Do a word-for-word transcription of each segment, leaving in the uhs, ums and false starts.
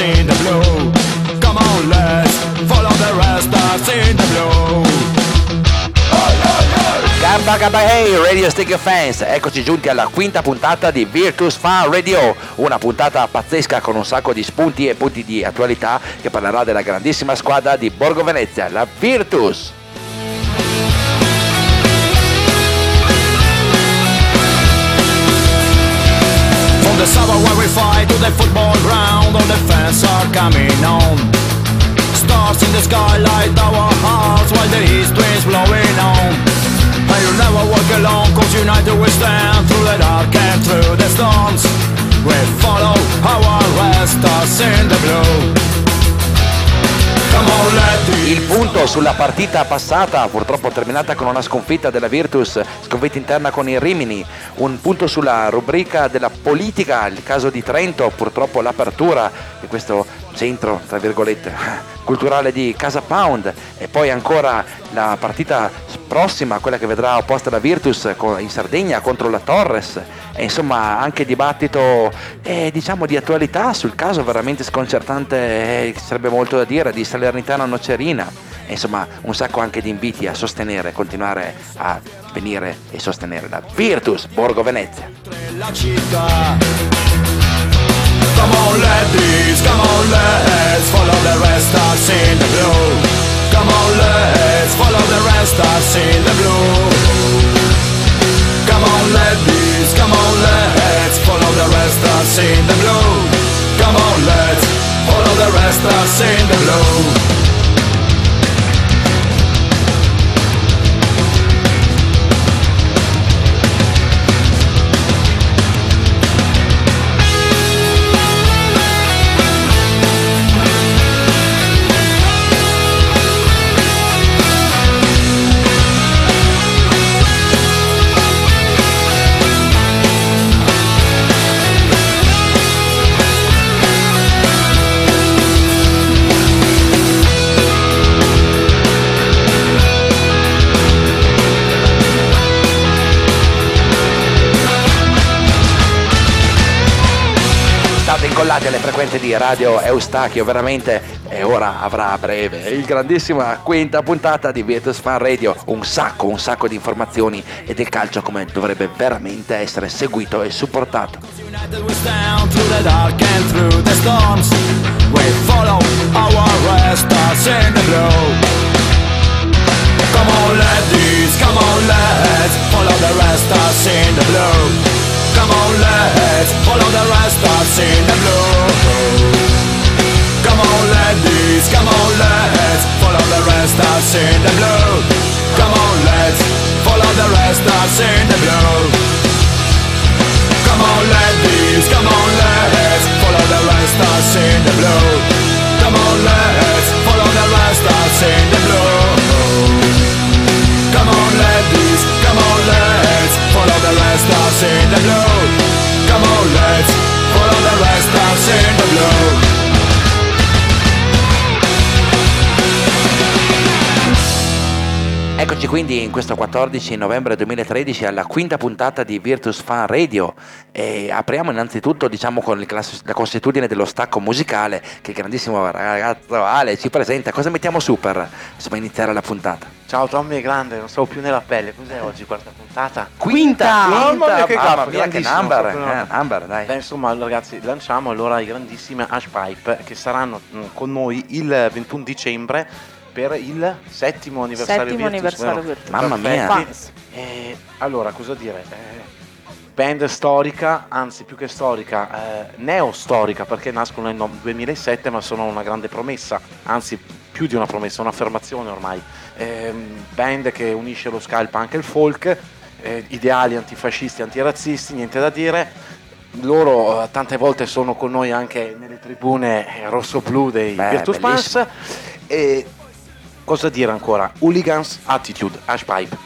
in the blue. Come on, let's follow the rest that's in the blue. Gamba Gamba Hey Radio Sticker Fans, eccoci giunti alla quinta puntata di Virtus Fan Radio, una puntata pazzesca con un sacco di spunti e punti di attualità che parlerà della grandissima squadra di Borgo Venezia, la Virtus. From the summer where we fight to the football ground, all the fans are coming on. Stars in the sky light our hearts while the east winds blowing on. And you'll never walk alone, cause united we stand through the dark and through the storms. We follow our rest us in the blue. Come on, let the... Il punto sulla partita passata, purtroppo terminata con una sconfitta della Virtus, sconfitta interna con il Rimini. Un punto sulla rubrica della politica, il caso di Trento, purtroppo l'apertura di questo centro, tra virgolette, culturale di Casa Pound, e poi ancora la partita prossima, quella che vedrà opposta la Virtus in Sardegna contro la Torres, e insomma anche dibattito eh, diciamo di attualità sul caso veramente sconcertante, eh, sarebbe molto da dire, di Salernitana Nocerina, e insomma un sacco anche di inviti a sostenere, continuare a venire e sostenere la Virtus Borgo Venezia. Come on ladies, come on let's follow the rest us in the blue. Come on let's follow the rest us in the blue. Come on ladies, come on let's follow the rest us in the blue. Come on let's follow the rest us in the blue. Incollati alle frequenze di Radio Eustachio, veramente, e ora avrà a breve il grandissima quinta puntata di Virtus Fan Radio, un sacco, un sacco di informazioni e del calcio come dovrebbe veramente essere seguito e supportato. Come on ladies, come on let's follow the rest us in the blue. Come on let's follow the rest us in the blue. Come on ladies, come on let's follow the rest us in the blue. Come on let's follow the rest us in the blue. Come on ladies, come on let's follow the rest us in the blue. Come on let's follow the rest us in the blue. Come on ladies, come on let's follow the rest us in the blue. Come on let's follow the rest us in the blue. Eccoci quindi in questo quattordici novembre duemilatredici alla quinta puntata di Virtus Fan Radio, e apriamo innanzitutto diciamo con il class- la consuetudine dello stacco musicale che il grandissimo ragazzo Ale ci presenta. Cosa mettiamo su per insomma iniziare la puntata? Ciao Tommy, grande, non stavo più nella pelle. Cos'è oggi, quarta puntata? Quinta! Mamma mia, che Mamma capo, mia, che grandissimo, number, proprio una- eh, number, dai. Beh, insomma, ragazzi, lanciamo allora i grandissime Ash Pipe che saranno mh, con noi il ventuno dicembre per il settimo anniversario Settimo Virtus, anniversario vero? Virtus. Mamma mia. Perfetti. Eh, allora, cosa dire? Eh, band storica, anzi più che storica, eh, neostorica, perché nascono nel no- duemilasette, ma sono una grande promessa, anzi più di una promessa, un'affermazione ormai. Eh, band che unisce lo ska, il punk e il folk, eh, ideali antifascisti, antirazzisti, niente da dire. Loro eh, tante volte sono con noi anche nelle tribune eh, rosso-blu dei Beh, Virtus bellissimo. Fans. E cosa dire ancora? Hooligans Attitude, Ash Pipe.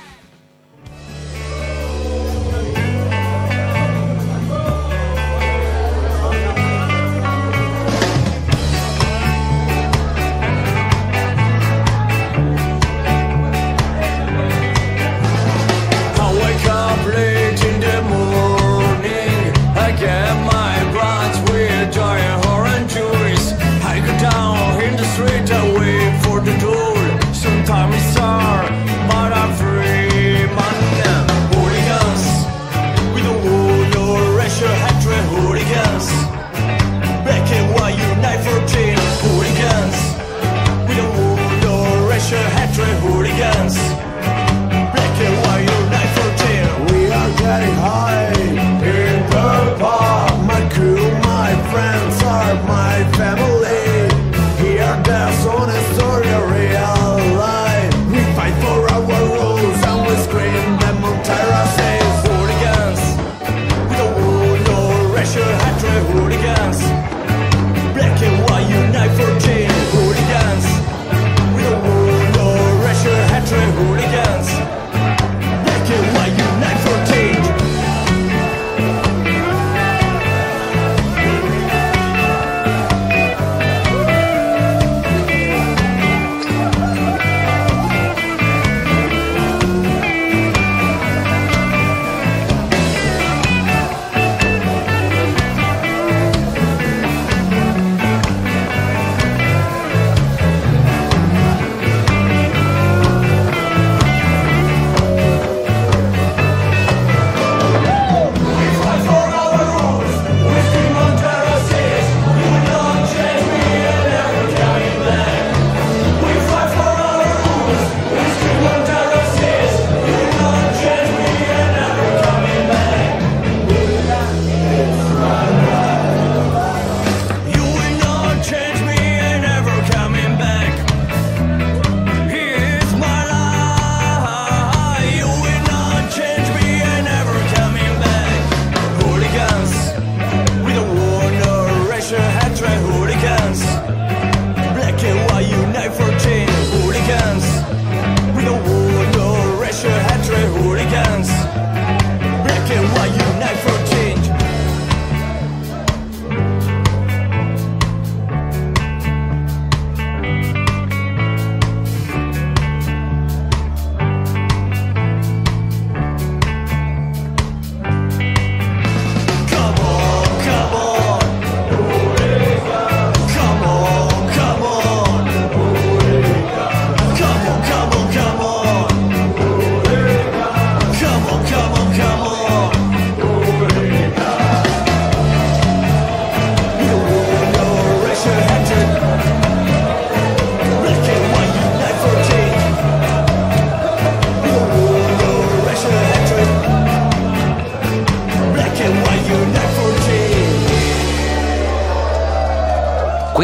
I wake up late in the morning. I get my brunch with joy and orange juice.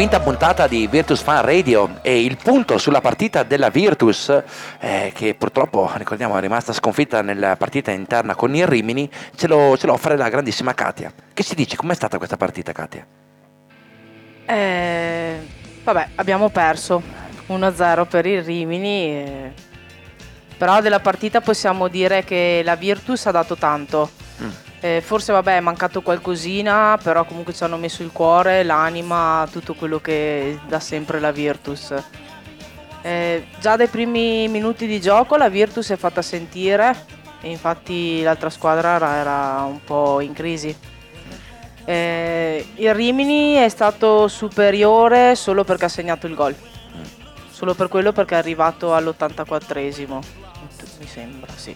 quinta puntata di Virtus Fan Radio e il punto sulla partita della Virtus eh, che purtroppo, ricordiamo, è rimasta sconfitta nella partita interna con il Rimini, ce lo, ce lo offre la grandissima Katia. Che si dice? Com'è stata questa partita, Katia? Eh, vabbè, abbiamo perso uno a zero per il Rimini, eh, però della partita possiamo dire che la Virtus ha dato tanto. Mm. Eh, forse vabbè è mancato qualcosina, però comunque ci hanno messo il cuore, l'anima, tutto quello che dà sempre la Virtus. Eh, già dai primi minuti di gioco la Virtus si è fatta sentire e infatti l'altra squadra era, era un po' in crisi. Eh, il Rimini è stato superiore solo perché ha segnato il gol, solo per quello, perché è arrivato all'ottantaquattresimo, mi sembra, sì.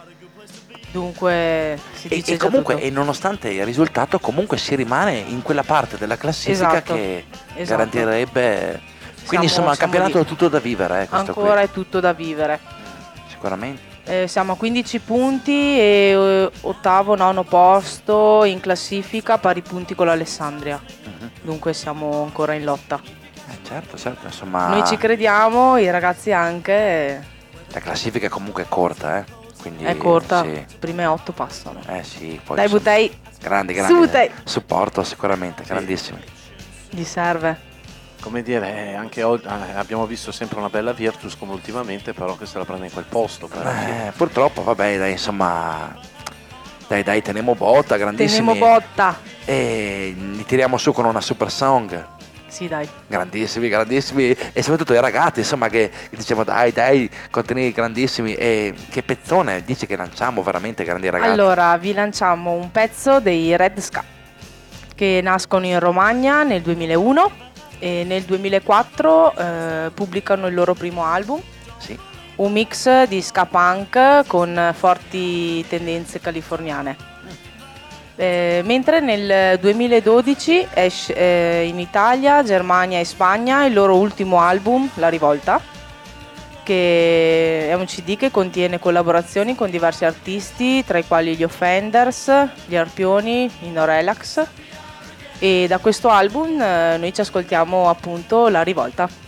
Dunque si dice e, e comunque tutto. E nonostante il risultato comunque si rimane in quella parte della classifica, esatto, che esatto. garantirebbe, quindi siamo, insomma il campionato è tutto da vivere, eh, ancora qui. È tutto da vivere sicuramente. Eh, siamo a quindici punti e eh, ottavo, nono posto in classifica, pari punti con l'Alessandria. Uh-huh. Dunque siamo ancora in lotta. Eh, certo, certo, insomma. Noi ci crediamo, i ragazzi anche. La classifica è comunque corta, eh. Quindi, è corta, sì. Prime otto passano. Eh sì, poi dai Butei. Grandi, grandi. Su Butei. Supporto sicuramente, sì. Grandissimi. Gli serve. Come dire, anche oggi abbiamo visto sempre una bella Virtus come ultimamente, però che se la prende in quel posto. Eh, purtroppo, vabbè, dai, insomma, dai, dai, teniamo botta, grandissimi. Teniamo botta. E li tiriamo su con una super song. Sì, dai. Grandissimi, grandissimi. E soprattutto i ragazzi, insomma, che diciamo, dai, dai, contenuti grandissimi. E che pezzone dici che lanciamo veramente, grandi ragazzi? Allora, vi lanciamo un pezzo dei Red Ska, che nascono in Romagna nel duemilauno. E nel duemilaquattro eh, pubblicano il loro primo album, sì. Un mix di ska punk con forti tendenze californiane. Mm. Eh, mentre nel duemiladodici esce eh, in Italia, Germania e Spagna il loro ultimo album, La Rivolta, che è un C D che contiene collaborazioni con diversi artisti, tra i quali gli Offenders, gli Arpioni, i No Relax. E da questo album eh, noi ci ascoltiamo appunto La Rivolta.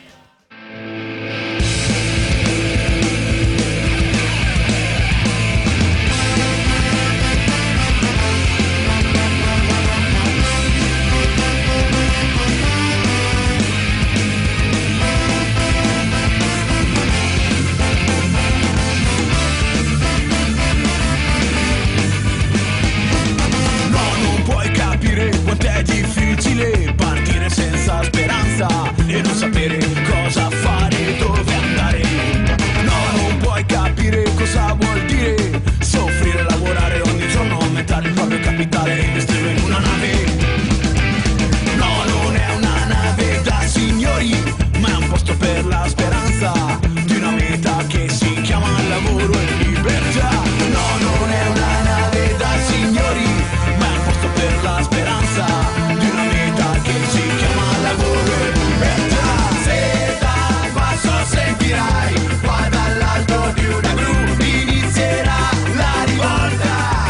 È difficile partire senza speranza e non sapere cosa fare, dove andare. No, non puoi capire cosa vuol dire soffrire, lavorare ogni giorno, aumentare il proprio capitale e investirlo in una nave. No, non è una nave da signori, ma è un posto per la speranza di una meta che si chiama lavoro e libertà. No, non è una nave da signori, ma è un posto per la speranza di una meta che si chiama lavoro e libertà. Se dal basso sentirai, qua dall'alto di una gru inizierà la rivolta.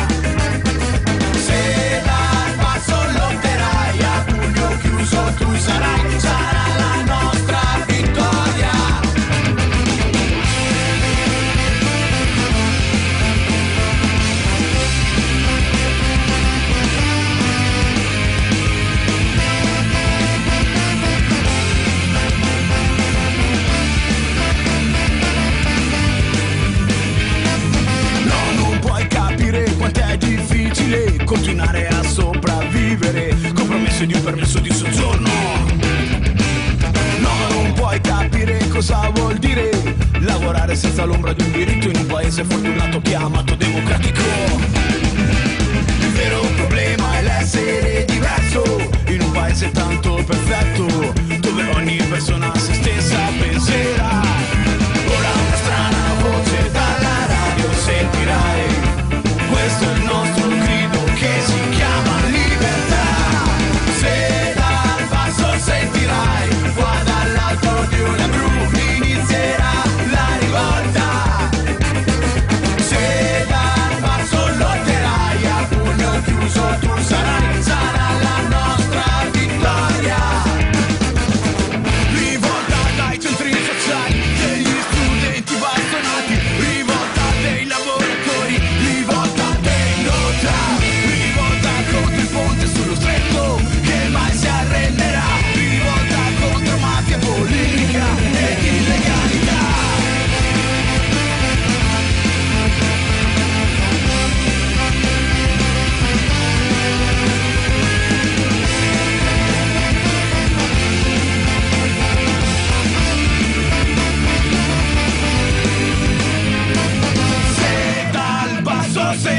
Se dal basso lotterai, a pugno chiuso tu sarai, sarà la nostra vittoria. È difficile continuare a sopravvivere con promesse di un permesso di soggiorno. No, non puoi capire cosa vuol dire lavorare senza l'ombra di un diritto in un paese fortunato chiamato democratico. Il vero problema è l'essere diverso in un paese tanto perfetto dove ogni persona a se stessa penserà. Ora una strana voce dalla radio sentirai, questo è il nostro grido che si chiama libertà. Se dal basso sentirai, qua dall'alto di una gru inizierà la rivolta. Se dal basso lotterai, a pugno chiuso tu sarai, sarà la nostra vittoria.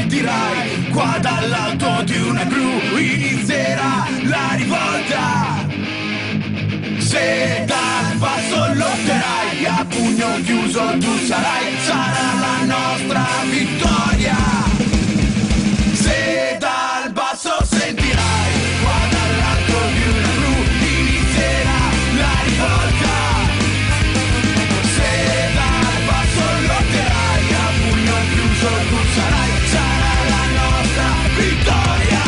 sentirai qua dall'alto di una gru inizierà la rivolta. Se dal basso lotterai a pugno chiuso tu sarai, sarà la nostra vittoria. Se dal basso sentirai qua dall'alto di una gru inizierà la rivolta. Se dal basso lotterai a pugno chiuso tu sarai, sarà la nostra vittoria.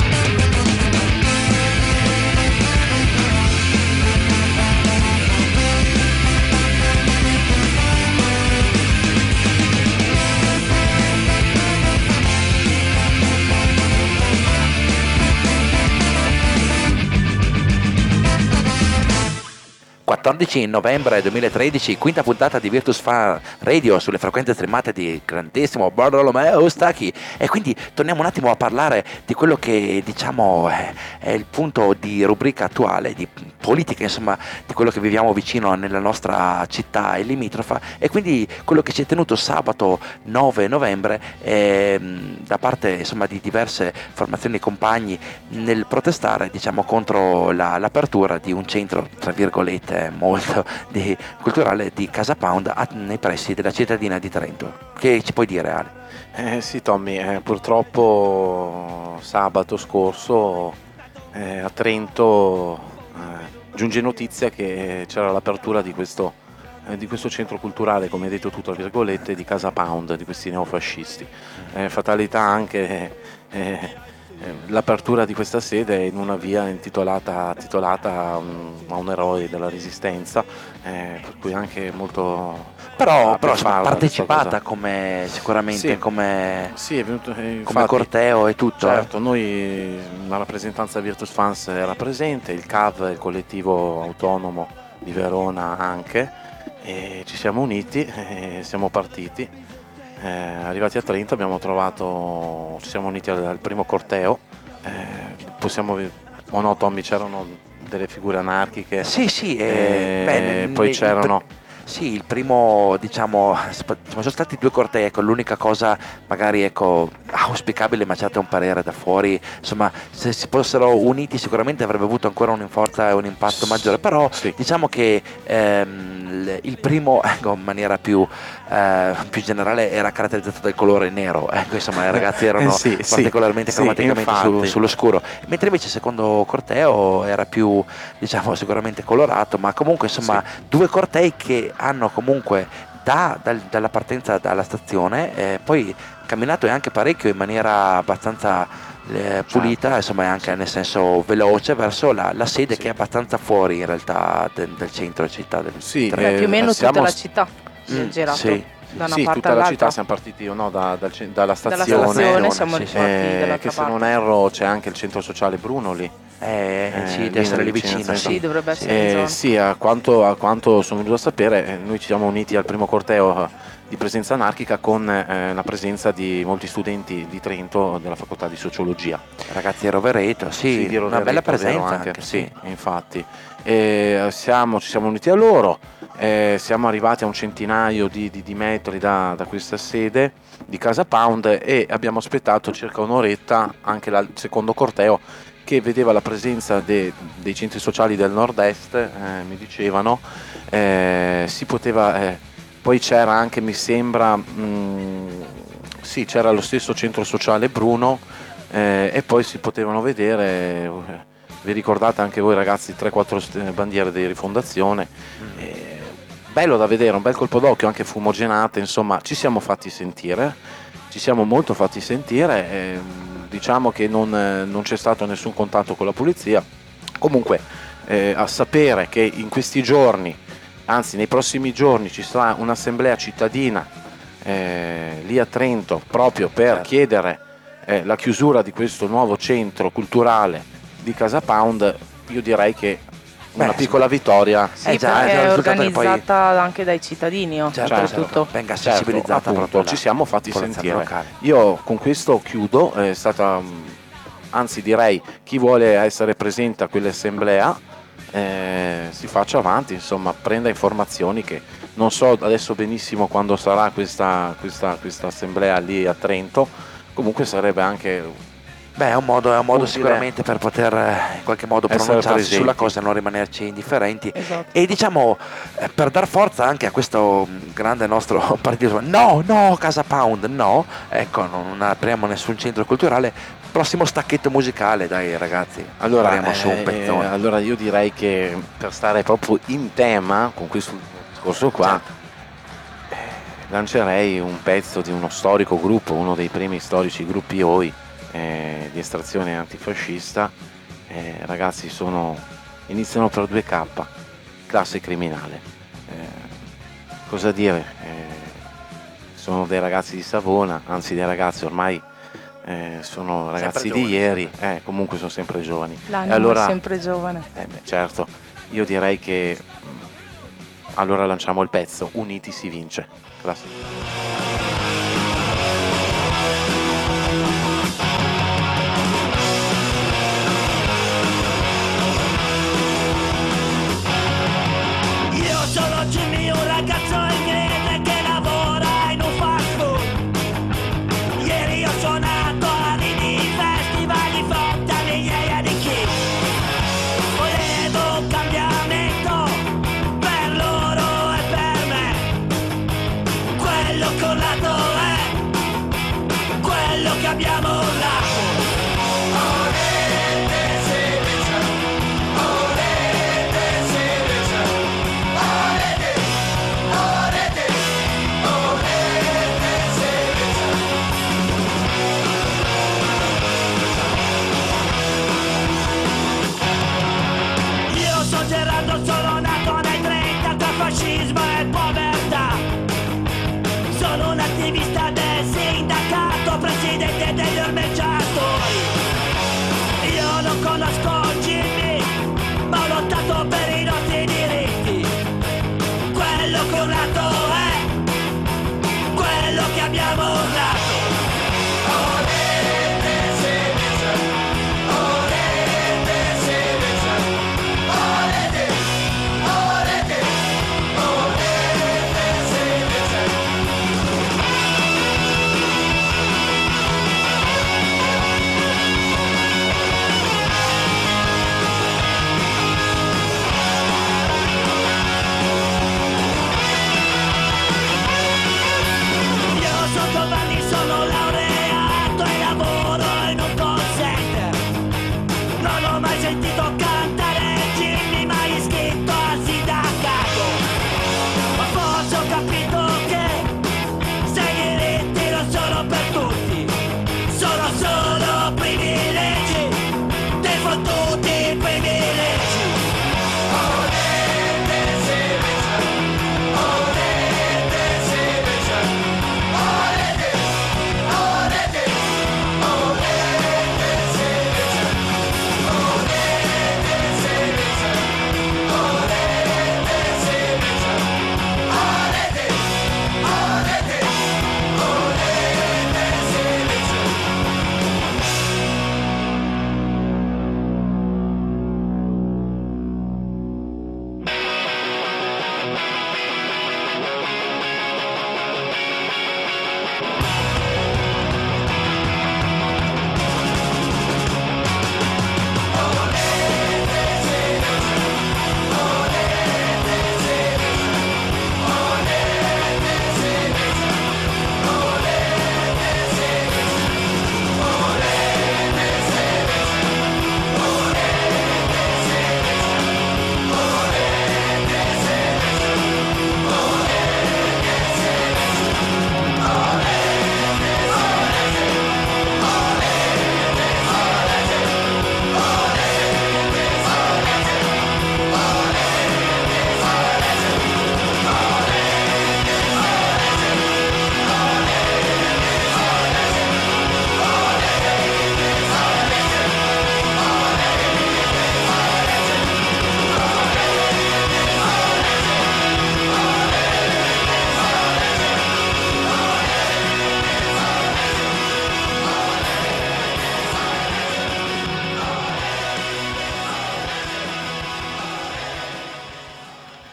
quattordici novembre duemilatredici, quinta puntata di Virtus Fan Radio sulle frequenze streamate di grandissimo Bartolomeo Stacchi. E quindi torniamo un attimo a parlare di quello che diciamo è, è il punto di rubrica attuale, di politica, insomma, di quello che viviamo vicino nella nostra città e limitrofa. E quindi quello che si è tenuto sabato nove novembre eh, da parte insomma di diverse formazioni e compagni nel protestare diciamo contro la, l'apertura di un centro tra virgolette molto di, culturale di Casa Pound a, nei pressi della cittadina di Trento. Che ci puoi dire, Ale? Eh, sì Tommy, eh, purtroppo sabato scorso eh, a Trento eh, giunge notizia che c'era l'apertura di questo, eh, di questo centro culturale, come hai detto tu tra virgolette, di Casa Pound, di questi neofascisti. Eh, fatalità anche eh, l'apertura di questa sede in una via intitolata titolata a un eroe della Resistenza, eh, per cui anche molto però, ah, però per farla, partecipata come sicuramente sì, come, sì, è venuto, eh, infatti, come corteo e tutto. Certo, noi la rappresentanza Virtus Fans era presente, il C A V, il collettivo autonomo di Verona anche, e ci siamo uniti e siamo partiti. Eh, arrivati a Trento abbiamo trovato, ci siamo uniti al, al primo corteo, eh, possiamo, o no Tommy, c'erano delle figure anarchiche, sì sì eh, eh, beh, poi il, c'erano il, sì il primo diciamo sono stati due cortei, ecco, l'unica cosa magari ecco auspicabile, ma c'è un parere da fuori, insomma se si fossero uniti sicuramente avrebbe avuto ancora un forza e un impatto maggiore, però sì. diciamo che ehm, il primo ecco, in maniera più, eh, più generale era caratterizzato dal colore nero, ecco, insomma i ragazzi erano sì, particolarmente sì, cromaticamente sì, su, sull'oscuro, mentre invece il secondo corteo era più diciamo sicuramente colorato, ma comunque insomma sì. Due cortei che hanno comunque da, dal, dalla partenza dalla stazione eh, poi camminato anche parecchio in maniera abbastanza eh, pulita, certo. Insomma anche nel senso veloce verso la, la sede sì. Che è abbastanza fuori in realtà del, del centro città del sì, eh, più o meno tutta la città si è mm, girato sì. da una sì, parte tutta all'altra. la città siamo partiti no, da, dal, dalla stazione, dalla stazione siamo sì, ripartiti eh, dall'altra che se parte. non erro c'è anche il centro sociale Bruno lì. Eh, eh, sì, eh, deve essere lì vicino, vicino, sì, dovrebbe essere eh, sì, a quanto, a quanto sono venuto a sapere, eh, noi ci siamo uniti al primo corteo di presenza anarchica con eh, la presenza di molti studenti di Trento della facoltà di sociologia. Ragazzi di Rovereto, sì, sì di Rovereto, una bella presenza anche, anche, sì, sì. Infatti. E siamo, ci siamo uniti a loro, eh, siamo arrivati a un centinaio di, di, di metri da, da questa sede di Casa Pound e abbiamo aspettato circa un'oretta anche la, il secondo corteo, che vedeva la presenza de, dei centri sociali del nord-est, eh, mi dicevano, eh, si poteva, eh, poi c'era anche, mi sembra, mh, sì, c'era lo stesso centro sociale Bruno, eh, e poi si potevano vedere, eh, vi ricordate anche voi ragazzi, tre quattro bandiere di Rifondazione, eh, bello da vedere, un bel colpo d'occhio, anche fumogenate, insomma, ci siamo fatti sentire, ci siamo molto fatti sentire, eh, diciamo che non, non c'è stato nessun contatto con la polizia. Comunque eh, a sapere che in questi giorni, anzi nei prossimi giorni, ci sarà un'assemblea cittadina eh, lì a Trento proprio per certo. chiedere eh, la chiusura di questo nuovo centro culturale di Casa Pound, io direi che una Beh, piccola vittoria sì, eh, già, è organizzata poi... anche dai cittadini, oh, certo, soprattutto certo. Venga sensibilizzata, certo, appunto, ci siamo fatti sentire. Io con questo chiudo, è stata, anzi direi, chi vuole essere presente a quell'assemblea eh, si faccia avanti, insomma, prenda informazioni, che non so adesso benissimo quando sarà questa, questa, questa assemblea lì a Trento, comunque sarebbe anche Beh, è un modo, è un modo utile sicuramente per poter eh, in qualche modo essere pronunciarsi presenti. sulla cosa e non rimanerci indifferenti. Esatto. E diciamo, eh, per dar forza anche a questo mm, grande nostro partito, no, no, Casa Pound, no, ecco, non apriamo nessun centro culturale. Prossimo stacchetto musicale, dai ragazzi, Allora, spariamo su un eh, pezzone. allora io direi che per stare proprio in tema con questo discorso qua, Certo. eh, lancerei un pezzo di uno storico gruppo, uno dei primi storici gruppi O I eh, di estrazione antifascista. Eh, ragazzi, sono iniziano per due K, classe criminale. Eh, cosa dire? Eh, sono dei ragazzi di Savona, anzi dei ragazzi ormai eh, sono ragazzi di giovani. ieri, eh, comunque sono sempre giovani. L'animo E allora, è sempre giovane. eh, beh, certo, io direi che mh, allora lanciamo il pezzo Uniti si vince. Classe. Io sono Jimmy, un ragazzo inglese che lavora in un fast food. Ieri ho suonato a mini festival di fronte a migliaia di kids. Volevo un cambiamento per loro e per me. Quello che ho urlato è quello che abbiamo urlato. Io sono Gerardo, sono nato nei trenta tra fascismo e povertà. Sono un attivista del sindacato, presidente degli ormeggiatori. Io non conosco Jimmy, ma ho lottato per i nostri diritti. Quello che ho urlato è quello che abbiamo urlato.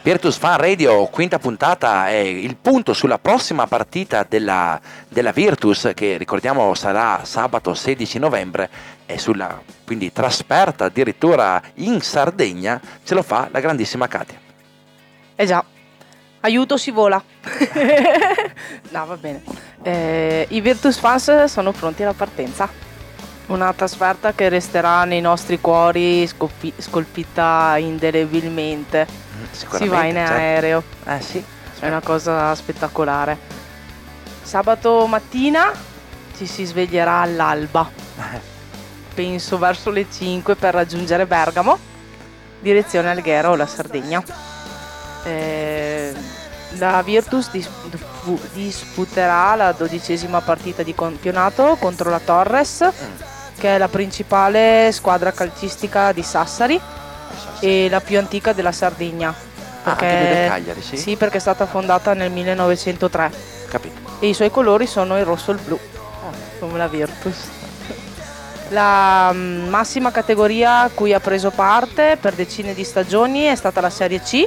Virtus Fan Radio, quinta puntata, è il punto sulla prossima partita della, della Virtus, che ricordiamo sarà sabato sedici novembre, e sulla quindi trasferta addirittura in Sardegna ce lo fa la grandissima Katia. Eh già, aiuto, si vola. No, va bene. Eh, I Virtus Fans sono pronti alla partenza. Una trasferta che resterà nei nostri cuori scolpi- scolpita indelebilmente. Si va in aereo. Eh sì. È una cosa spettacolare. Sabato mattina ci si sveglierà all'alba. Penso verso le cinque per raggiungere Bergamo, direzione Alghero o la Sardegna. Eh, la Virtus dis- disputerà la dodicesima partita di campionato contro la Torres, che è la principale squadra calcistica di Sassari e la più antica della Sardegna. Perché, ah, anche del Cagliari, sì? Sì, perché è stata fondata nel millenovecentotre. Capito. E i suoi colori sono il rosso e il blu, come la Virtus. La um, massima categoria a cui ha preso parte per decine di stagioni è stata la Serie C.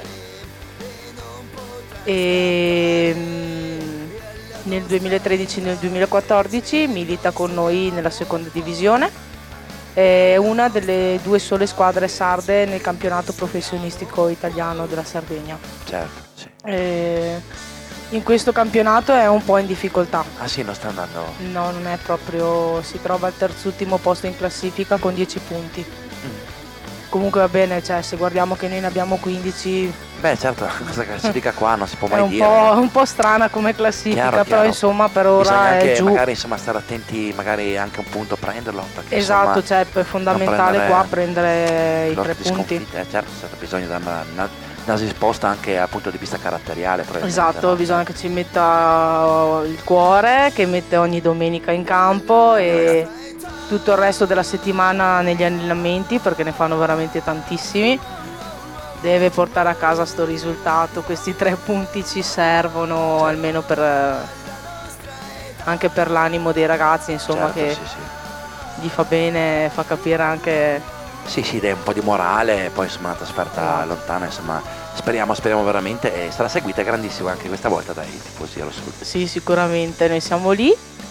E um, nel duemilatredici e nel duemilaquattordici milita con noi nella seconda divisione. È una delle due sole squadre sarde nel campionato professionistico italiano della Sardegna. Certo, sì. E in questo campionato è un po' in difficoltà. Ah sì, non sta andando? No, non è proprio, si trova al terzultimo posto in classifica con dieci punti. Mm. Comunque va bene, cioè se guardiamo che noi ne abbiamo quindici. Beh certo, questa classifica qua non si può mai è un dire. Po', un po' strana come classifica, chiaro, però chiaro. insomma per ora bisogna è anche giù. magari insomma stare attenti, magari anche un punto a prenderlo. Perché, esatto, insomma, cioè è fondamentale prendere qua prendere i tre punti. Eh, certo, certo, bisogna dare una, una, una risposta anche dal punto di vista caratteriale. Esatto, no? bisogna che ci metta il cuore, che mette ogni domenica in campo e tutto il resto della settimana negli allenamenti, perché ne fanno veramente tantissimi. Deve portare a casa sto risultato, questi tre punti ci servono, certo, almeno per anche per l'animo dei ragazzi, insomma, certo, che sì, sì. gli fa bene, fa capire anche. Sì, sì, dai un po' di morale, poi insomma una trasferta no. lontana, insomma, speriamo, speriamo veramente, e sarà seguita grandissima anche questa volta dai tifosi rossoblù. Sì, sicuramente, noi siamo lì.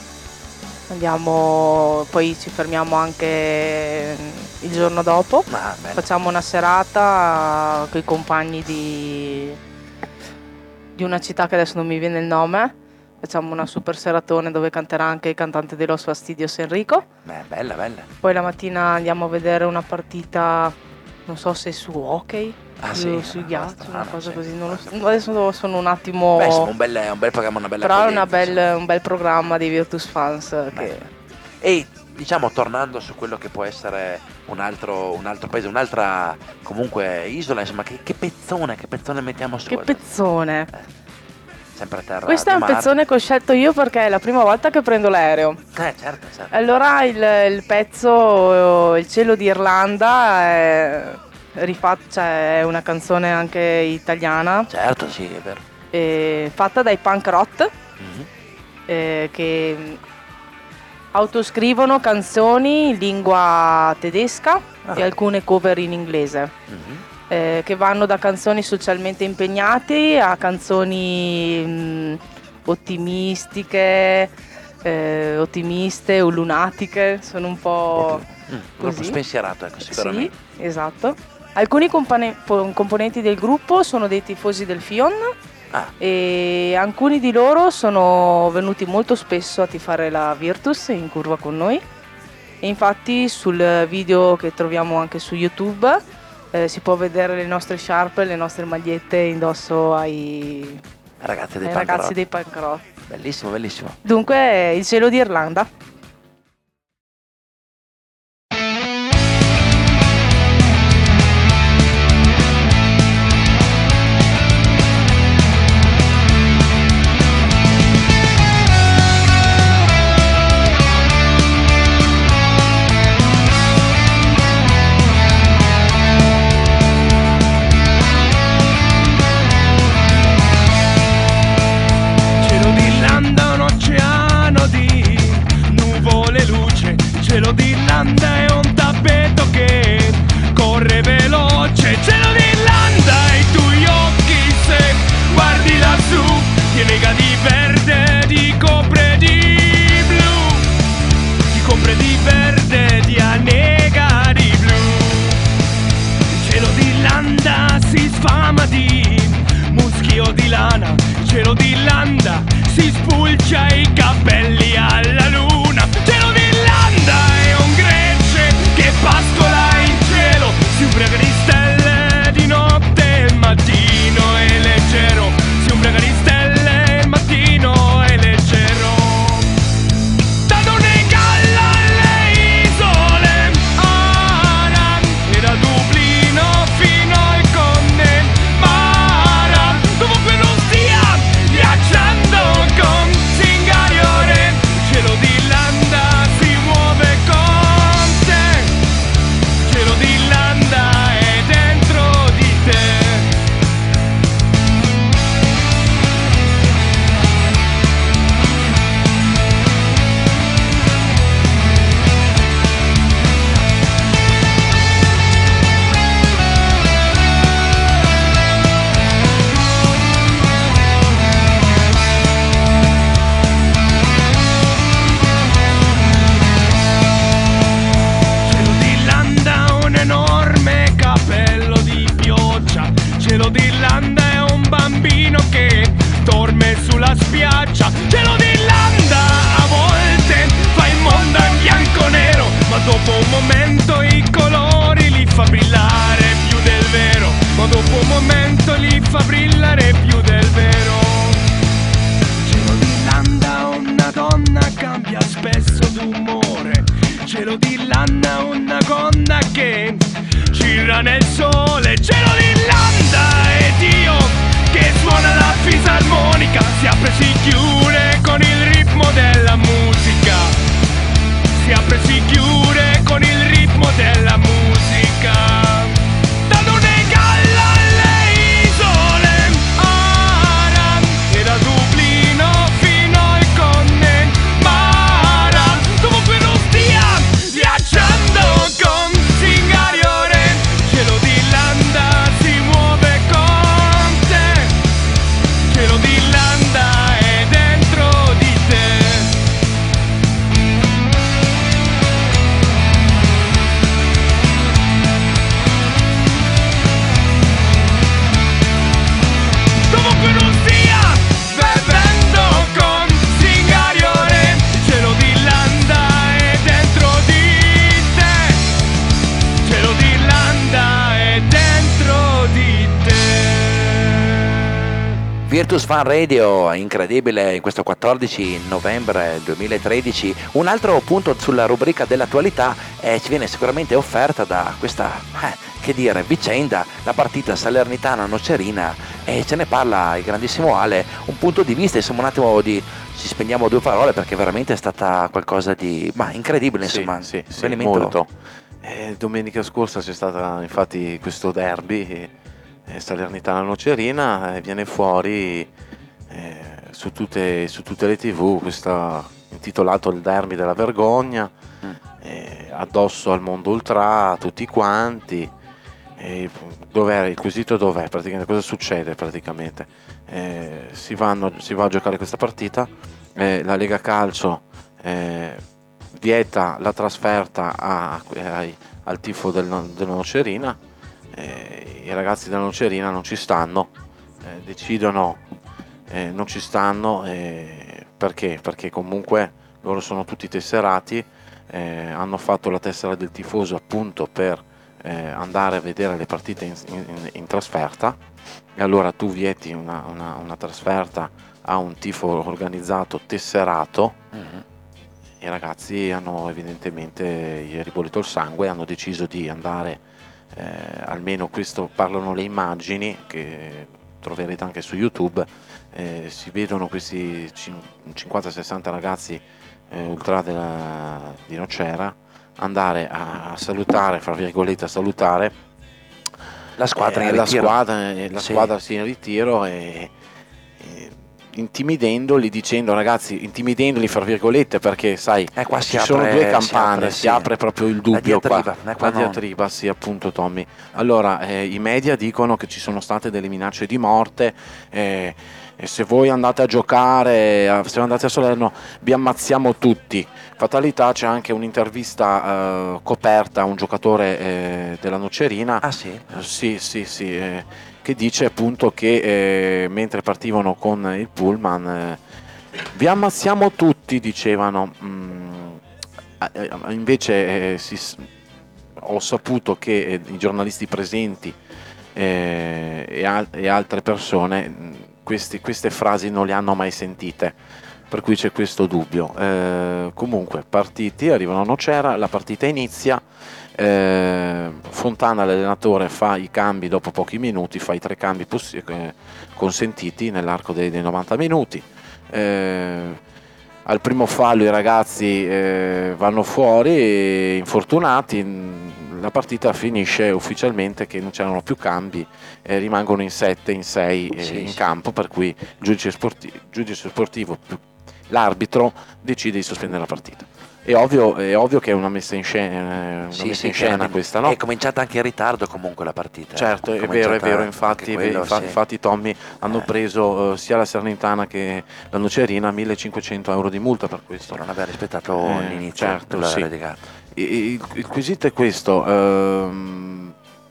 Andiamo, poi ci fermiamo anche il giorno dopo, ah, facciamo una serata con i compagni di, di una città che adesso non mi viene il nome, facciamo una super seratone dove canterà anche il cantante dei Los Fastidios Enrico. Beh, bella, bella. Poi la mattina andiamo a vedere una partita, non so se su hockey, ah, su, sì, sui ghiacci, una cosa sì, così, non lo so. Adesso sono un attimo. Beh, insomma, un bel, un bel programma, una bella però è una accoglienza, bel, un bel programma dei Virtus Fans. Che... E diciamo, tornando su quello che può essere un altro, un altro paese, un'altra comunque isola, insomma, che, che pezzone, che pezzone mettiamo su? Che pezzone! Eh, sempre a terra. Questo è un mare. pezzone che ho scelto io perché è la prima volta che prendo l'aereo. Eh, certo, certo. Allora il, il pezzo Il cielo d'Irlanda è rifatto, cioè è una canzone anche italiana. Certo, sì, è vero. Eh, fatta dai punk rock, Mm-hmm. eh, che autoscrivono canzoni in lingua tedesca Ah. e alcune cover in inglese. Mm-hmm. Eh, che vanno da canzoni socialmente impegnate a canzoni mh, ottimistiche, eh, ottimiste o lunatiche, sono un po' Mm, così. Un po' spensierato, ecco, sicuramente. Sì, esatto. Alcuni compane- po- componenti del gruppo sono dei tifosi del Fion Ah. e alcuni di loro sono venuti molto spesso a tifare la Virtus in curva con noi. E infatti sul video che troviamo anche su YouTube Eh, si può vedere le nostre sciarpe, le nostre magliette indosso ai Ragazzi dei ai punk ragazzi rock. dei punk rock. Bellissimo, bellissimo. Dunque, Il cielo d'Irlanda. Cielo d'Irlanda, un oceano di nuvole luce. Cielo d'Irlanda è un tappeto che corre veloce. Cielo d'Irlanda, i tuoi occhi pulcia i capelli alla luna. Cielo di landa è un gregge che pascola in cielo, si ubriaca di stelle di notte, il mattino è leggero, si ubriaca di stelle, il mattino è leggero. Da Donegal alle isole Aran e da Dublino fino al Connemara, dovunque non stia viaggiando con Singariore, cielo di landa si muove con te, cielo di landa è dentro di te. Cielo di landa un enorme cappello di pioggia, cielo di landa è un bambino che dorme sulla spiaggia, cielo di landa a volte fa il mondo in bianco nero, ma dopo un momento i colori li fa brillare più del vero, ma dopo un momento li fa brillare più del vero. Cielo di landa una donna cambia spesso d'umore, cielo di landa una gonna che gira nel sole, cielo di landa è Dio che suona la fisarmonica, si apre e si chiude con il ritmo della musica, si apre e si chiude con il ritmo della musica. Da Donegal alle isole Aran e da Dublino fino al Connemara, dovunque non stia viaggiando con Singariore, cielo di landa si muove con te, cielo di landa è dentro di te. Dovunque non stia bevendo con Singariore, cielo di landa è dentro di te, cielo di landa è dentro di te. Virtus Fan Radio, incredibile, in questo quattordici novembre duemilatredici. Un altro punto sulla rubrica dell'attualità eh, ci viene sicuramente offerta da questa, eh, che dire, vicenda, la partita Salernitana-Nocerina, e ce ne parla il grandissimo Ale, un punto di vista, insomma un attimo di, ci spendiamo due parole perché veramente è stata qualcosa di, ma incredibile, Sì, insomma, sì, sì, avvenimento- molto. Eh, domenica scorsa c'è stata infatti questo derby eh, Salernitana-Nocerina e viene fuori eh, su, tutte, su tutte le tv questo intitolato il derby della vergogna, Mm. eh, addosso al mondo ultra, a tutti quanti. Eh, dov'è il quesito? Dov'è praticamente? Cosa succede praticamente? Eh, si, vanno, si va a giocare questa partita, eh, la Lega Calcio eh, vieta la trasferta a- ai- al tifo del, della Nocerina, eh, i ragazzi della Nocerina non ci stanno, eh, decidono eh, non ci stanno eh, perché? Perché comunque loro sono tutti tesserati, eh, hanno fatto la tessera del tifoso appunto per eh, andare a vedere le partite in, in- in trasferta, e allora tu vieti una, una- una trasferta a un tifo organizzato tesserato. Mhm. I ragazzi hanno evidentemente gli è ribollito il sangue, hanno deciso di andare, eh, almeno questo parlano le immagini che troverete anche su YouTube, eh, si vedono questi cin- cinquanta sessanta ragazzi eh, ultra della, di Nocera andare a salutare, fra virgolette a salutare La squadra in eh, la ritiro. squadra, eh, la Sì. squadra si in ritiro e, e intimidendoli, dicendo ragazzi, intimidendoli fra virgolette perché sai Eh, qua si ci apre- sono due si campane, apre, si sì. apre proprio il dubbio diatriba, qua, eh, qua la no. diatriba, sì appunto Tommy. Allora eh, i media dicono che ci sono state delle minacce di morte, eh, e se voi andate a giocare, a- se andate a Salerno vi ammazziamo tutti. Fatalità, c'è anche un'intervista eh, coperta a un giocatore eh, della Nocerina. Ah sì? Eh, Sì, sì, sì, eh, che dice appunto che eh, mentre partivano con il pullman eh, vi ammazziamo tutti, dicevano. Mm, eh, invece eh, si, ho saputo che eh, i giornalisti presenti eh, e, al- e altre persone mh, questi- queste frasi non le hanno mai sentite, per cui c'è questo dubbio. Eh, comunque, partiti, arrivano a Nocera, la partita inizia, eh, Fontana, l'allenatore, fa i cambi dopo pochi minuti, fa i tre cambi possi- eh, consentiti nell'arco dei, dei novanta minuti. Eh, al primo fallo i ragazzi eh, vanno fuori, e infortunati. La partita finisce ufficialmente che non c'erano più cambi, eh, rimangono in sette, in sei eh, Sì, in sì. campo, per cui il giudice sportivo, giudice sportivo più l'arbitro decide di sospendere la partita. È ovvio, è ovvio che è una messa in scena, una Sì, messa sì, in scena chiaramente. questa, no? È cominciata anche in ritardo comunque la partita. Certo, è vero, è cominciata vero, anche infatti, quello, infa- sì. infatti Tommy hanno Eh. preso eh, sia la Salernitana che la Nocerina millecinquecento euro di multa per questo. Per non aver rispettato Eh, l'inizio certo, della sì. relegata. Il, il- il quesito è questo, ehm,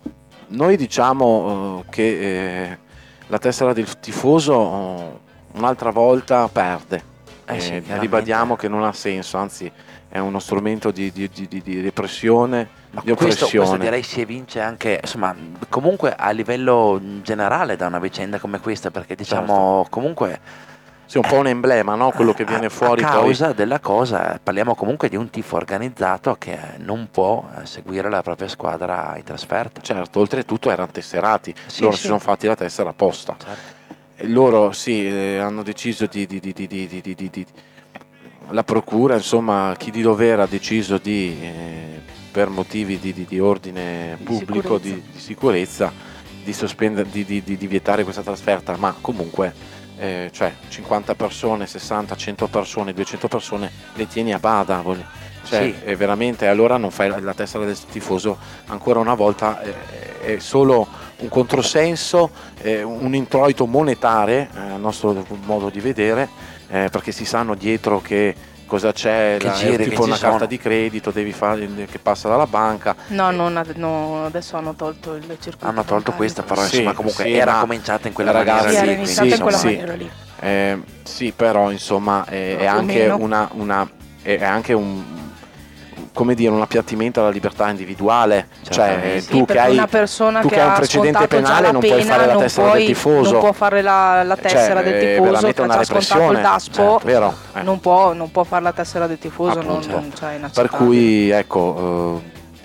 noi diciamo eh, che eh, la tessera del tifoso oh, un'altra volta perde. Eh sì, Eh, chiaramente. ribadiamo che non ha senso, anzi è uno strumento di, di, di, di- di repressione, Ma di questo, oppressione. questo direi si evince anche, insomma, comunque a livello generale da una vicenda come questa, perché diciamo comunque Sì, un po' un emblema, no? Quello che a- viene fuori a poi. causa della cosa, parliamo comunque di un tifo organizzato che non può eh, seguire la propria squadra in trasferta. Certo, oltretutto erano tesserati, Sì, loro sì. si sono fatti la tessera apposta. Certo. E loro sì, eh, hanno deciso di, di- di- di- di- di- di- di- di- la procura, insomma, chi di dovere ha deciso di, eh, per motivi di, di- di ordine Di pubblico, sicurezza. di, di sicurezza, di, sospendere, di, di- di- di vietare questa trasferta, ma comunque eh, cioè cinquanta persone, sessanta, cento persone, duecento persone le tieni a bada. voglio- Cioè, Sì. è veramente, allora non fai la, la tessera del tifoso ancora una volta, eh, è solo un controsenso, eh, un introito monetare, eh, a nostro modo di vedere, eh, perché si sanno dietro che cosa c'è, Che la- è giri, che tipo ci una carta sono. di credito, devi fare che passa dalla banca. No, non ad- no, adesso hanno tolto il circuito. Hanno tolto bancario. questa, però Sì, insomma comunque sì, era ma- cominciata in quella ragazzi, maniera Sì, lì, era quindi, iniziata in quella insomma, sì. maniera lì. Eh, sì, però insomma è, è Più o anche meno. una, una- è anche un, come dire, un appiattimento alla libertà individuale. Cioè, Sì, tu che perché hai una persona tu che, che hai un ha precedente scontato già penale la non pena, puoi fare la non tessera puoi- del tifoso. non può fare la, la tessera Cioè, del è tifoso veramente che ha una già scontato il repressione. daspo, Certo, vero, eh. non, può, non può fare la tessera del tifoso, non, Appunto. non cioè, è Per inaccettabile. cui ecco,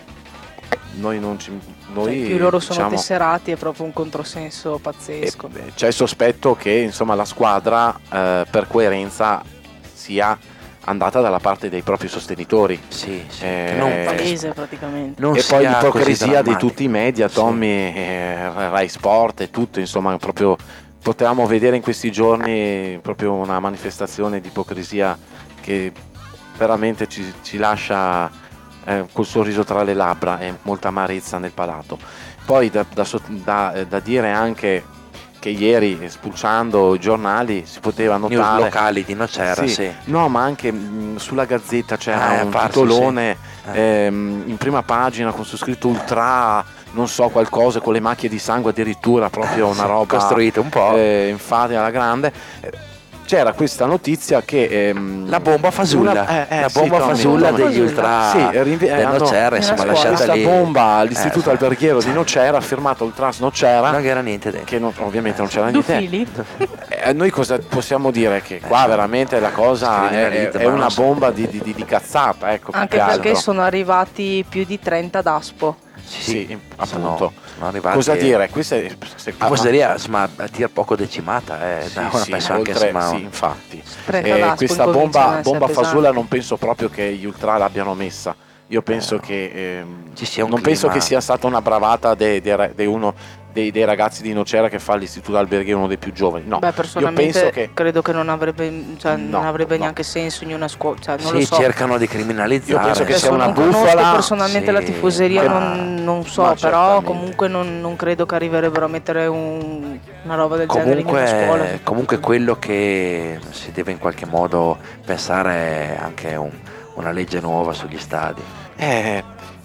eh, noi non ci noi Cioè, più loro sono diciamo, tesserati è proprio un controsenso pazzesco. E, beh, c'è il sospetto che insomma la squadra eh, per coerenza sia andata dalla parte dei propri sostenitori. sì, sì, Eh, che non, Palese praticamente. non E poi sia l'ipocrisia così di drammatico. tutti i media, Sì. Tommy, eh, Rai Sport e tutto, insomma, proprio potevamo vedere in questi giorni proprio una manifestazione di ipocrisia che veramente ci, ci lascia eh, col sorriso tra le labbra e molta amarezza nel palato. Poi da, da sot- da- eh, da dire anche che ieri, eh, spulciando i giornali, si poteva News notare locali di Nocera, sì. no, ma anche mh, sulla Gazzetta c'era Ah, è un apparso, titolone sì. ehm, in prima pagina con su scritto ultra, non so, qualcosa con le macchie di sangue addirittura, proprio una Sì, roba costruito un po'. eh, infame alla grande. Eh, C'era questa notizia che ehm, La bomba fasulla, una- eh, eh, la sì, bomba Tommy, fasulla Tommy. degli ultra Sì, rinvi- eh, del hanno- Nocera, insomma, scuola. lasciata questa lì. bomba all'istituto Eh, alberghiero di Nocera, firmata Ultras Nocera, non era niente dentro. che non- ovviamente non c'era Due niente. fili? Eh, noi cosa possiamo dire? Che qua veramente la cosa Si è, criminalizza, è ma una non so. bomba di, di- di- di cazzata, ecco, più Anche che perché altro. sono arrivati più di trenta daspo. Sì, sono- appunto. sono arrivati- Cosa dire? Questa è se- La tifoseria, insomma, a tir poco decimata, eh, Sì, da- sì, penso anche, oltre- insomma, sì, infatti. trenta Eh, daspo questa incominciano bomba, a essere bomba pesanti. fasulla non penso proprio che gli ultra l'abbiano messa. Io penso Eh, che ehm, ci sia un non penso clima- che sia stata una bravata de- de- de uno dei, dei ragazzi di Nocera che fa l'istituto alberghiero, uno dei più giovani. No, Beh, io personalmente penso che credo che non avrebbe, cioè, No, non avrebbe no. neanche senso in una scuola. Cioè, non sì, lo so. cercano di criminalizzare. Io penso che Adesso sia una non conosco bufala. personalmente Sì, la tifoseria, ma- non, non so, ma però certamente. comunque non, non credo che arriverebbero a mettere un- una roba del genere in una scuola. Comunque, comunque quello che si deve in qualche modo pensare è anche un- una legge nuova sugli stadi. Eh,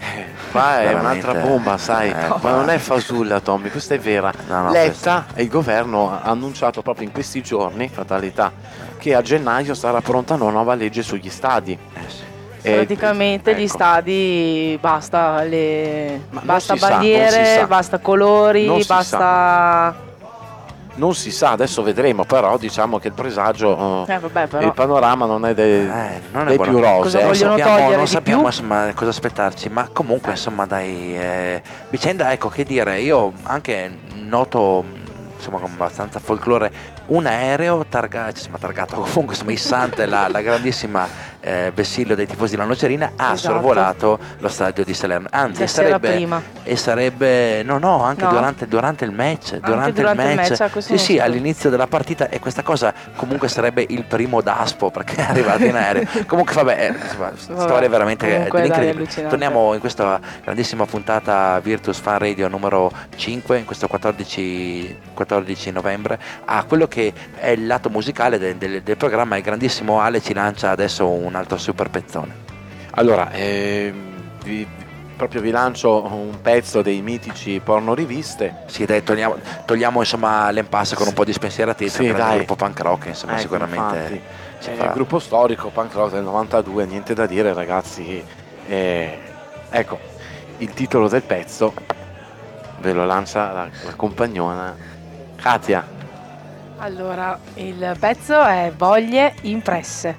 Qua è Veramente. un'altra bomba, sai, Eh, ma qua- non è fasulla, Tommy, questa è vera. No, no, Letta e il governo ha annunciato proprio in questi giorni, fatalità, che a gennaio sarà pronta una nuova legge sugli stadi. Eh sì. E- Praticamente gli ecco. stadi basta le Ma non basta si sa, non bandiere, si sa. basta colori, Non si basta Non si sa, adesso vedremo, però diciamo che il presagio, eh, eh vabbè però il panorama non è dei, Eh, non è dei buono. più Cosa rosei. Non vogliono sappiamo, togliere non di sappiamo più? insomma cosa aspettarci, ma comunque insomma dai, eh, vicenda, ecco, che dire, io anche noto insomma con abbastanza folklore un aereo targa, insomma, targato comunque insomma issante la, la grandissima eh, vessillo dei tifosi della Nocerina ha Esatto. sorvolato lo stadio di Salerno, anzi La sera sarebbe prima. e sarebbe no no anche No? durante, durante il match durante, durante il il match, match, ah, questo sì non sì sapevo. all'inizio della partita, e questa cosa comunque sarebbe il primo daspo perché è arrivato in aereo. Comunque vabbè, eh, insomma, storia veramente comunque, dai, incredibile. allucinante. Torniamo in questa grandissima puntata Virtus Fan Radio numero cinque, in questo quattordici, quattordici novembre, a quello che è il lato musicale del, del- del programma. Il grandissimo Ale ci lancia adesso un altro super pezzone. Allora, ehm, vi- proprio vi lancio un pezzo dei mitici porno riviste. Sì, dai, togliamo, togliamo insomma l'impasse con un po' di spensieratezza. Sì, per dai. il gruppo punk rock, insomma, Ecco, sicuramente infatti, si eh, fa- il gruppo storico punk rock del novantadue, niente da dire ragazzi. Eh, ecco, il titolo del pezzo ve lo lancia la, la compagnona Katia. Allora, il pezzo è Voglie impresse.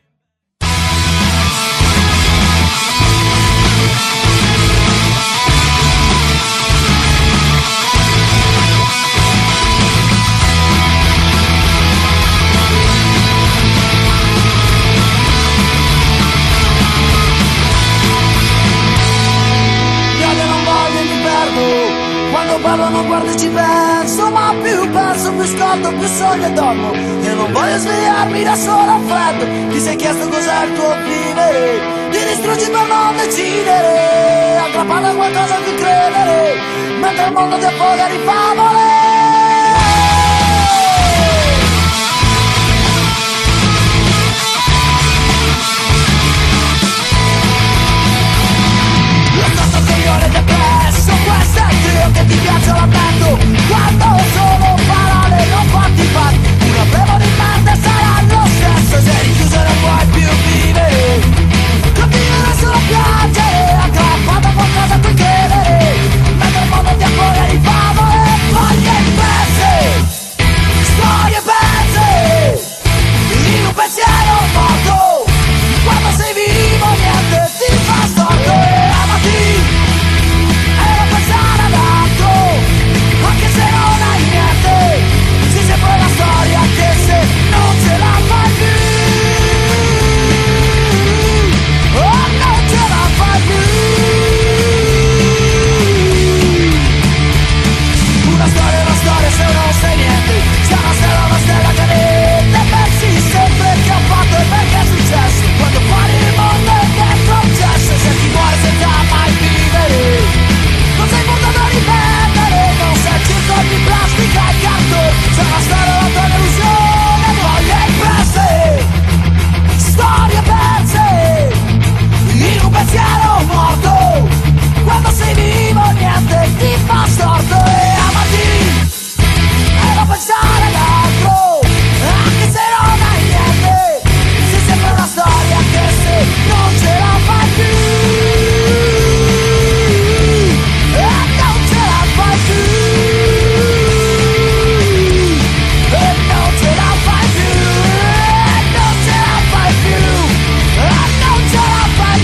Io non voglio mi perdo. Quando parlo non guardo e ci penso. Ma più penso, più scordo, più sogno e dormo. E non voglio svegliarmi da solo a freddo. Ti sei chiesto cos'è il tuo vivere. Ti distruggi per non decidere. Aggrappato a qualcosa a cui credere. Mentre il mondo ti affoga di favole. Lo stesso che io le depresso, questo è il trio che ti piace l'ammetto. Quando sono parole non fatti fatti. Una prova di merda sarà lo stesso. Se richiuso non puoi più vivere. Non vivere solo piangere. Aggrappato a qualcosa a cui credere. Mentre il mondo ti affoga di favole. Voglie impresse, storie perse, in un pensiero morto. Quando sei vivo niente ti fa storto. E amati e non pensare ad altro. Anche se non hai niente, sei sempre una storia che se non ce la fai più, oh non ce la fai più. Una storia è una storia se non sai niente. Sta una stella, una stella cadente. Pensi sempre che ho fatto e perché è successo. Quando fuori il mondo è dentro un cesso. Se ti muore senza mai vivere. Non sei portato a ripetere. Non sei circo di plastica e cartone. Se una storia è la tua delusione. Voglie impresse, storie perse, in un pensiero morto. Quando sei vivo niente ti fa storto. E amati e non pensare ad altro. Anche se non hai niente, sei sempre una storia che se non ce la fai più, e non ce la fai più, e non ce la fai più, e non ce la fai più, e non ce la fai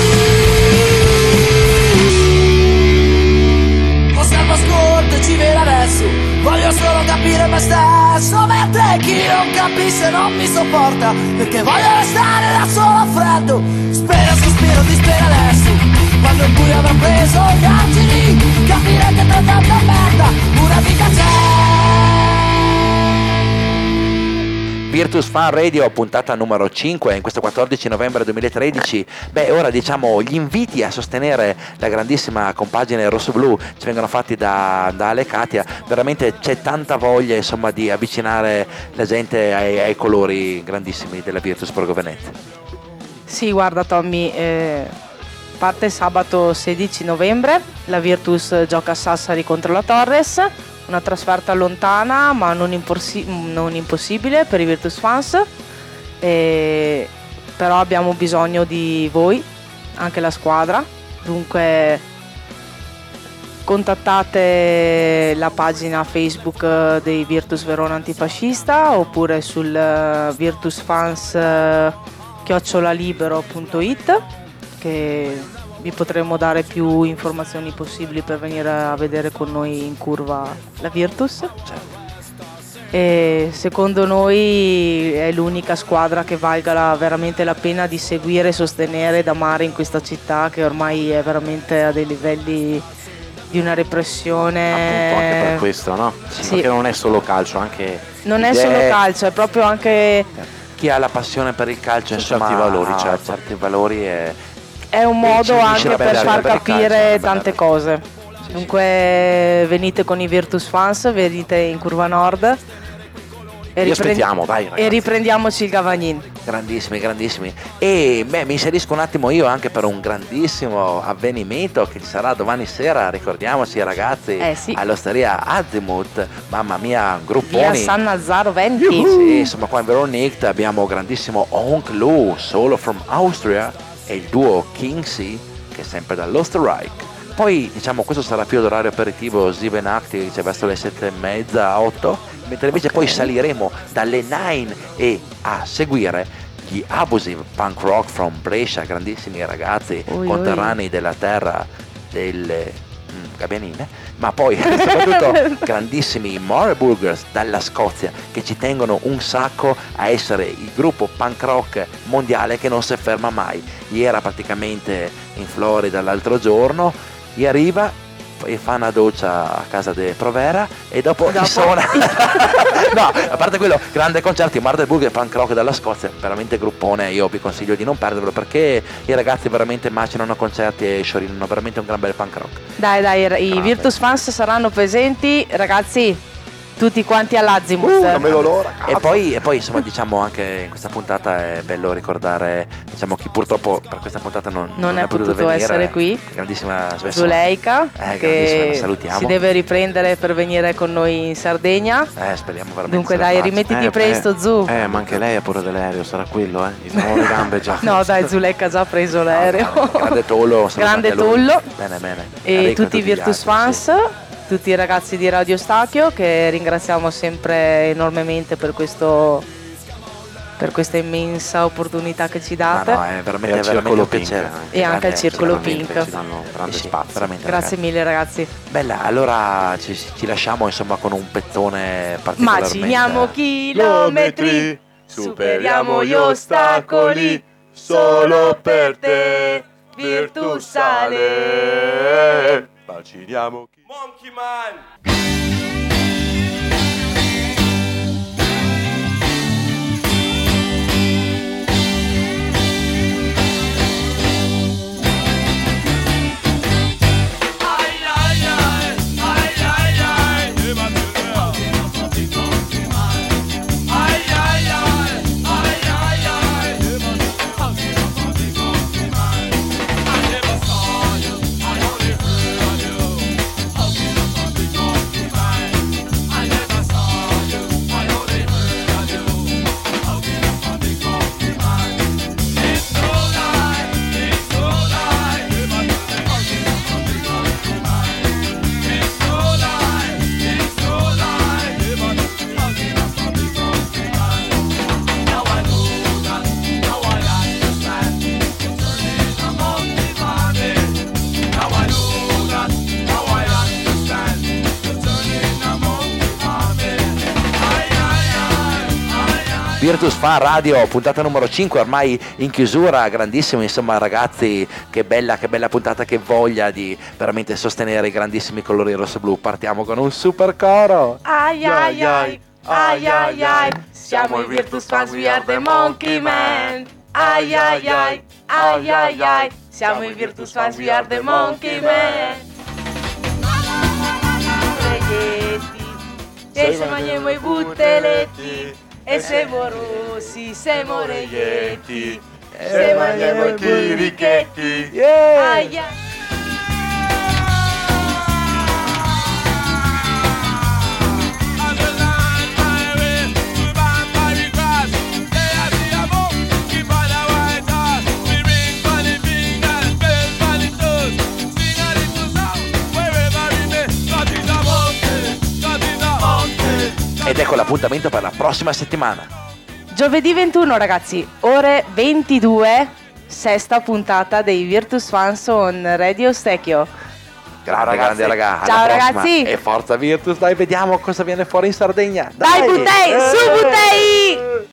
più. Osservo, ascolto e ci vedo adesso. Voglio solo capire me stesso. Mentre chi non capisce non mi sopporta. Perché voglio restare da solo a freddo. Spero, sospiro, ti spero adesso. Quando il buio avrà preso gli angeli, capire che tra tanta merda una vita c'è. Virtus Fan Radio, puntata numero cinque, in questo quattordici novembre duemilatredici. Beh, ora diciamo gli inviti a sostenere la grandissima compagine rossoblu ci vengono fatti da, da Ale Katia. Veramente c'è tanta voglia insomma di avvicinare la gente ai, ai colori grandissimi della Virtus Borgo Venezia. Sì, guarda Tommy, eh, parte sabato sedici novembre. La Virtus gioca a Sassari contro la Torres, una trasferta lontana ma non, impossi- non impossibile per i Virtus fans, e però abbiamo bisogno di voi, anche la squadra, dunque contattate la pagina Facebook dei Virtus Verona Antifascista oppure sul Virtus Fans chiocciolalibero punto it, che vi potremo dare più informazioni possibili per venire a vedere con noi in curva la Virtus. E secondo noi è l'unica squadra che valga la, veramente la pena di seguire, sostenere ed amare in questa città, che ormai è veramente a dei livelli di una repressione. Appunto, anche per questo, no? Sì. Perché non è solo calcio, anche non è idee, solo calcio, è proprio anche Chi ha la passione per il calcio, Sono insomma, certi valori, ha certo. certi valori e è un e ci modo unisce anche la per bella- far per il calcio, capire la tante bella- cose. Sì, Dunque venite con i Virtus Fans, venite in curva nord e, Vi aspettiamo, vai, ragazzi. e riprendiamoci il Gavagnin. grandissimi, grandissimi. E beh, mi inserisco un attimo io anche per un grandissimo avvenimento che ci sarà domani sera, ricordiamoci ragazzi, Eh, sì. all'osteria Azimuth, mamma mia, Via grupponi. San Nazaro venti. Sì, insomma qua in Veronict abbiamo grandissimo Onk Lu, solo from Austria, e il duo Kingsey, che è sempre dall'Österreich. Poi diciamo questo sarà più d'orario aperitivo sieben Akti, cioè verso le sette e mezza, otto, mentre invece poi saliremo dalle nove e a seguire gli Abusive Punk Rock from Brescia, grandissimi ragazzi, Ui, conterranei della terra delle mm, gabbianine, ma poi soprattutto grandissimi Moreburgers dalla Scozia, che ci tengono un sacco a essere il gruppo punk rock mondiale che non si ferma mai. Ieri era praticamente in Florida l'altro giorno, gli arriva e fa una doccia a casa di Provera e dopo, Dopo. suona. No, a parte quello, grande concerto, Mardeburg e punk rock dalla Scozia, veramente gruppone. Io vi consiglio di non perderlo, perché i ragazzi veramente macinano concerti e sciorinano veramente un gran bel punk rock. Dai, dai, i Grande. Virtus Fans saranno presenti, ragazzi, tutti quanti all'Azimuth. non vedo l'ora, E poi, e poi insomma diciamo anche in questa puntata è bello ricordare, diciamo, chi purtroppo per questa puntata non, Non è potuto venire. essere qui. Grandissima Svessa. Zuleika, Eh, grandissima, la che salutiamo. si deve riprendere per venire con noi in Sardegna. Eh, speriamo veramente. Dunque se la dai, faccia. rimettiti Eh, presto, eh, Zu. Eh, ma anche lei ha pure dell'aereo, sarà quello, eh? Gli sono le gambe già. No dai, Zuleika ha già preso l'aereo. Grande Tollo, salutati Grande a lui. Tullo. Bene, bene. E Enrico tutti i gli Virtus altri, Fans, sì. tutti i ragazzi di Radio Stachio, che ringraziamo sempre enormemente per questo, per questa immensa opportunità che ci Ma date. no, è E veramente, al veramente Circolo un Pink, piacere. anche. E anche al Grande, Circolo Veramente, Pink. ci danno grande Sì, sì, spazio. veramente, Grazie ragazzi. mille ragazzi. Bella, allora ci, ci lasciamo insomma con un pezzone particolarmente. Maciniamo chilometri, superiamo gli ostacoli, solo per te, Virtus sale. Maciniamo Monkey Man. Virtus Fan Radio, puntata numero cinque, ormai in chiusura, grandissimo, insomma ragazzi, che bella, che bella puntata, che voglia di veramente sostenere i grandissimi colori rosso-blu. Partiamo con un super coro. Ai ai ai, ai ai ai, siamo i Virtus Fans, we are the Monkey Man. Ai ai ai, ai ai ai, siamo i Virtus Fans, we are the Monkey Man. Reietti, e se mangiamo i butteletti, e siamo rossi, siamo reietti. Se mangiamo i chirichetti. Yeah! Aia. Ed ecco l'appuntamento per la prossima settimana. Giovedì ventuno ragazzi, ore ventidue, sesta puntata dei Virtus Fans on Radio Stecchio. Grande, ragazzi. grande raga. Alla Ciao, prossima. ragazzi. E forza Virtus, dai, vediamo cosa viene fuori in Sardegna. Dai, Buttei, su Buttei!